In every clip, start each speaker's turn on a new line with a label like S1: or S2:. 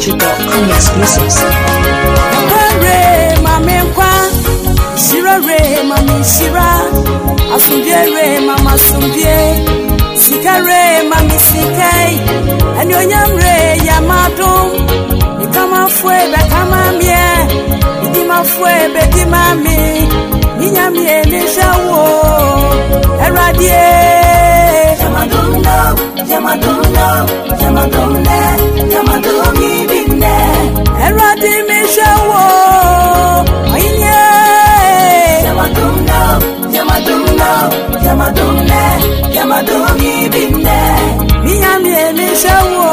S1: NigerDJ.com exclusives.
S2: Re mami shira asundie re mama sundie sikare mami sikai anyonyamre yamadum ikama fue be kama mie idima fue be dimami ninyamie ne shawo eradie jamadum ibinne eradie me shawo Yamadum ibinne Minyamie mishawo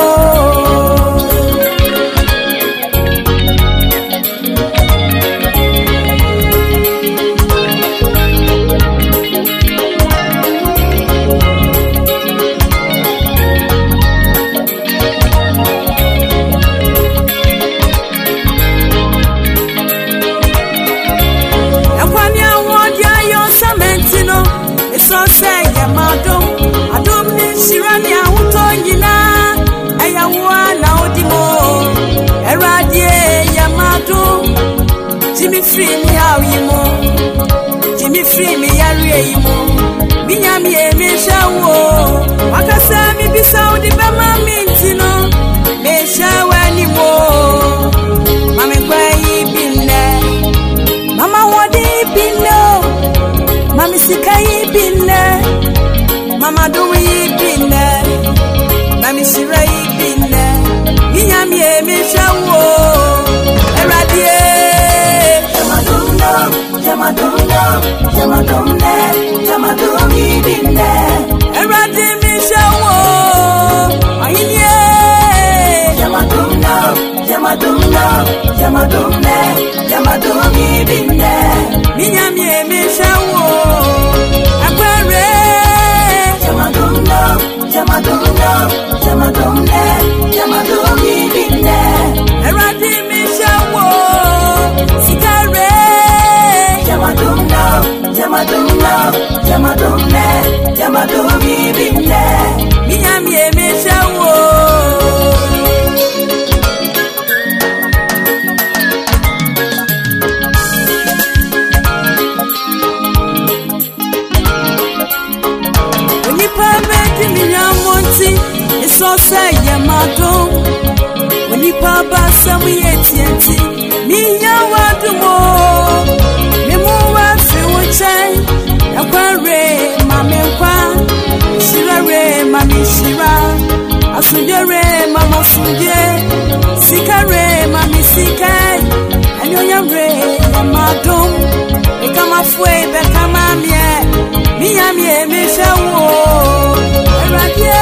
S2: So say Yamadum Adum ni shirani ahutonyina ayawa na odimo eradie Yamadum Jimmy free me awimo Jimmy free me yare yimo minyami emeshawo wakasa mi bisa odi bema mintino meshawa nimo mama kwai binne mama wodi binno mama sikai binne mama duwi binne mama shirai binne minyami emeshawo eradie jamadum ibinne eradie meshawo ahinie jamadum ibinne minyami emeshawo akwere jamadum ibinne eradie meshawo sikare jamadum ibinne minyami emeshawo So say Yamadum Onipa basa muyetienti minya wadumo memu wa fiwo chai akware mamekwa shirare mami shira asundere mama sundie sikare mami sikai anyonyamre Yamadum ekama fue be kama mie minyami emeshawo eradie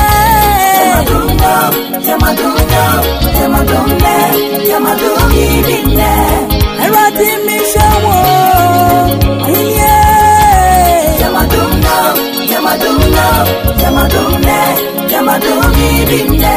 S2: Jamadum ibinne eradie meshawo ahinie jamadum ibinne